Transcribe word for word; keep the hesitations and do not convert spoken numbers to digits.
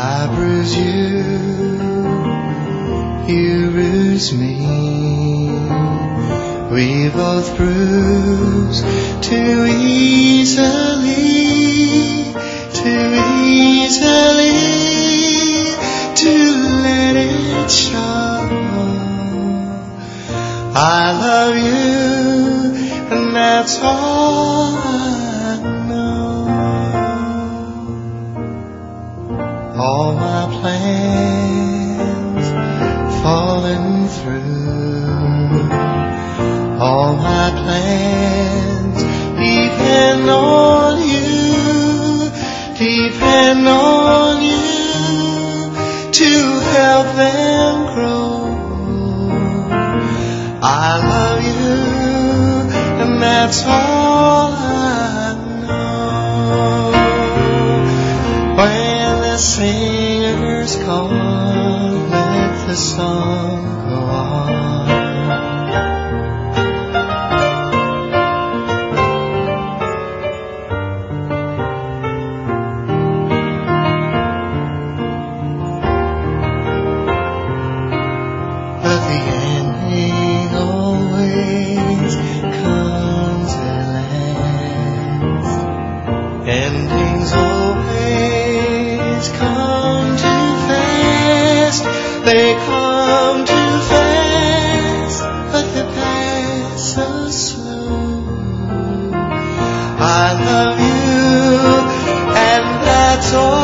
I bruise you, you bruise me. We both bruise too easily, too easily to let it show. I love you, and that's all I know. All my plans falling through. All my plans depend on you, depend on you to help them grow. I love you, and that's all I know. When the singer's gone, let the song go on. But the ending always comes at last. Endings always come too fast. They come too fast, but they pass so slow. I love you, and that's all.